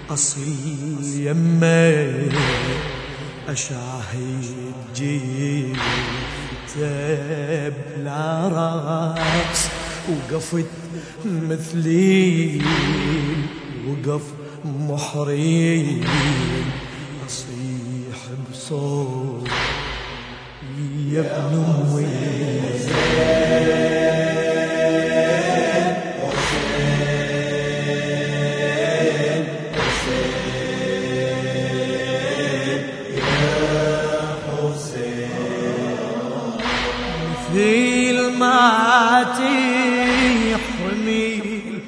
أصيل يمي أشاهد جيت بلا رأس وقفت مثلي وقف محرين أصيح بصوت يا ابن أمي مثل ما تحرمي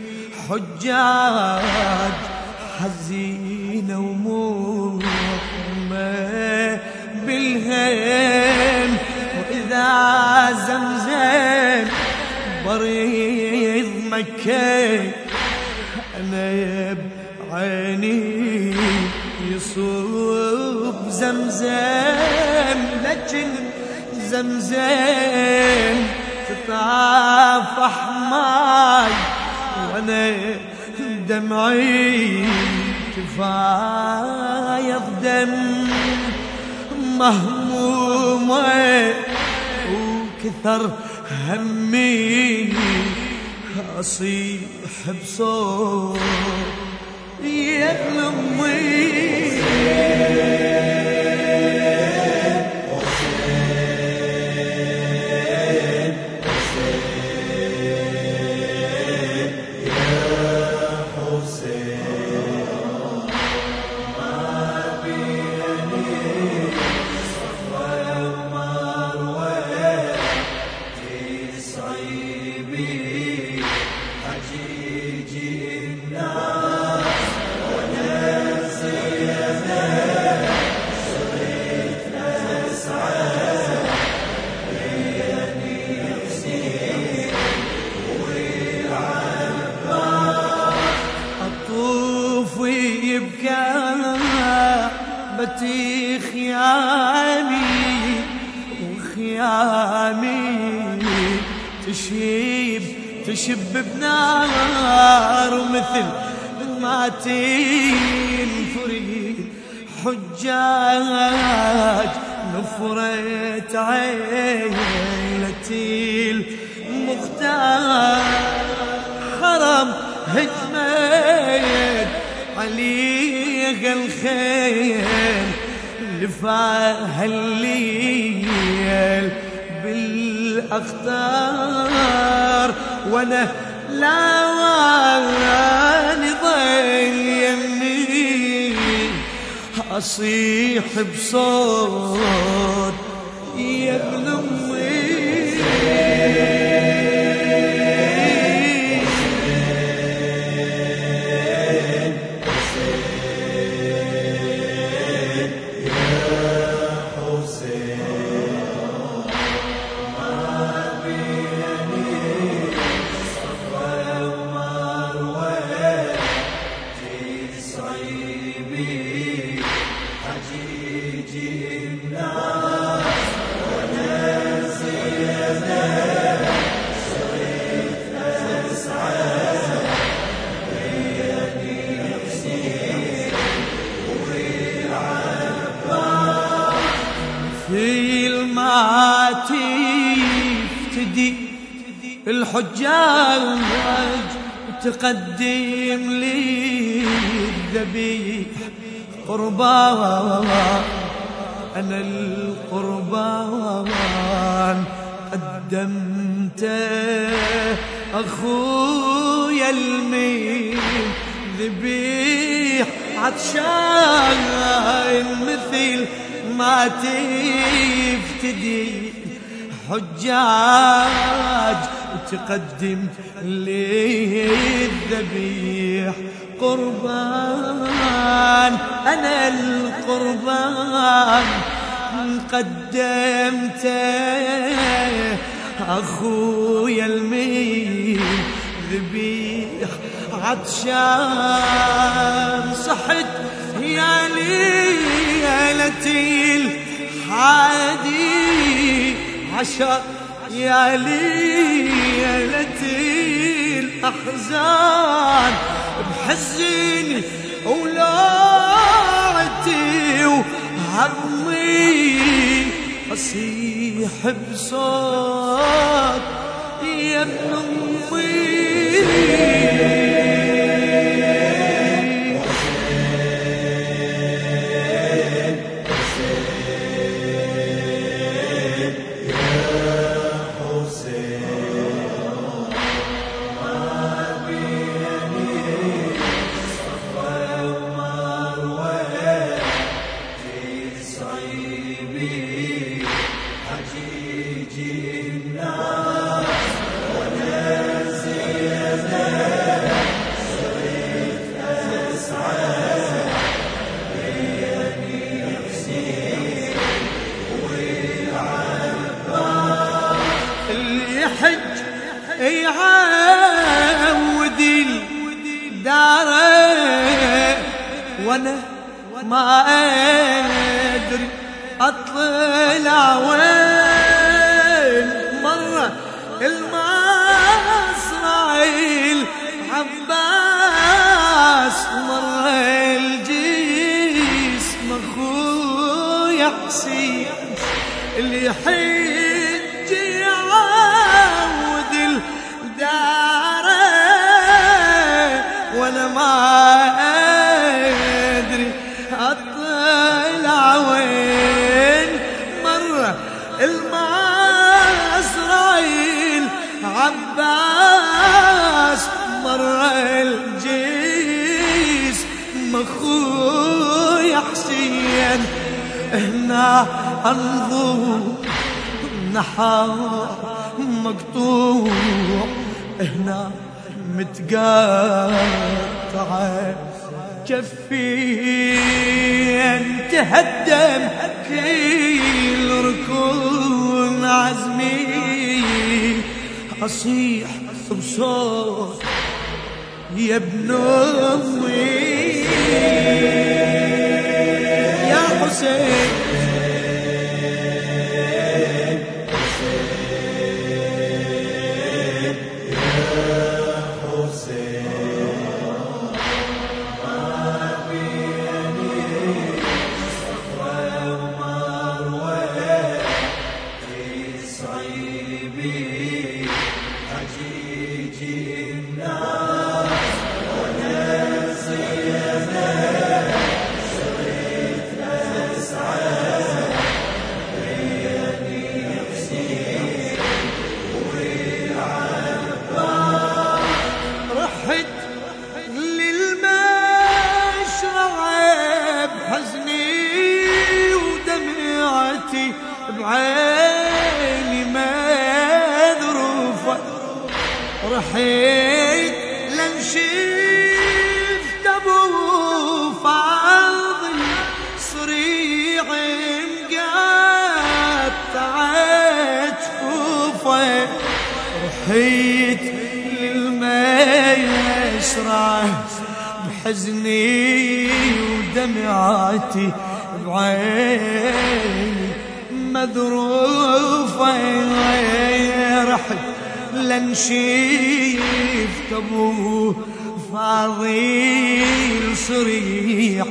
الحجاج حزينة ومهمة بالهم وإذا زمزم بريض مكة أنا بعيني يصب زمزم لكن زمزم تطافح ماي وانا دمعي تفايض دم مهمومة وكثر همي أصيح بصوت يا ابن أمي بتي خيامي وخيامي تشب بنار ومثل ما تنفري حجاج نفرت عيلتي المختار حرم هجمت عليك الخير لفاه الليل بالأخطار وانا لا ضل يمي أصيح بصوت يا ابن أمي تفتدي الحجاج تقدم لي الذبيح قربان أنا القربان قدمته أخويا المين ذبيح عطشان مثل ما تفتدي حجاج وتقدم لي الذبيح قربان أنا القربان قدمته أخويا المين ذبيح عطشان صحت يا ليلتي الحادي عشر يا ليلتي الأحزان حزني ولوعتي وهمي أصيح بصوت يا ابن أمي يعود الدار وانا ما ادري اطلع وين مرة المصرع العباس مرة الجسم اخويا حسين اللي يحج يعود الدار وانا ما ادري اطلع وين مرة المصرع العباس مرة الجسم اخويا حسين هنا انظر نحار مقطوع هنا متقطعة كفين تهدم كل ركون عزمي أصيح بصوت يا ابن أمي يا حسين بعيني مذروفة رحيت لنشفت ابو فاضل صريع مقطعت جفوفه رحيت للميسرة بحزني ودمعاتي بعيني مذروفة رحت لنشيفت ابو فاضل صريع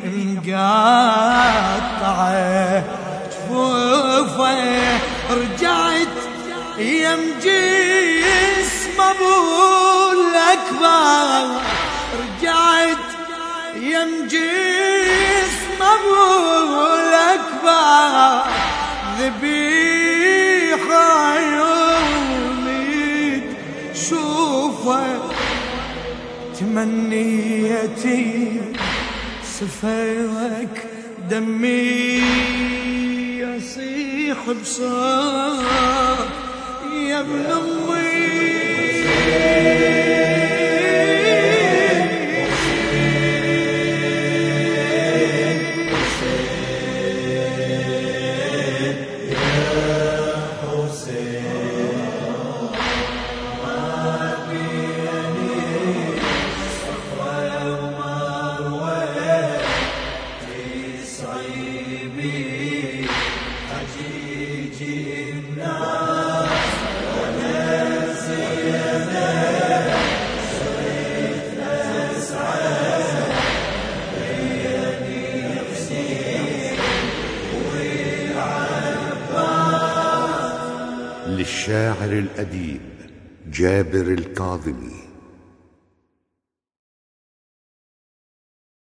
مقطعة جفوفه رجعت يم جسم ابو الاكبر رجعت يم جسم ابو الاكبر ذبيح عيوني شوفه تمنيتي سفيرك دمي يصيح بصوت يا ابن أمي للشاعر الأديب جابر الكاظمي.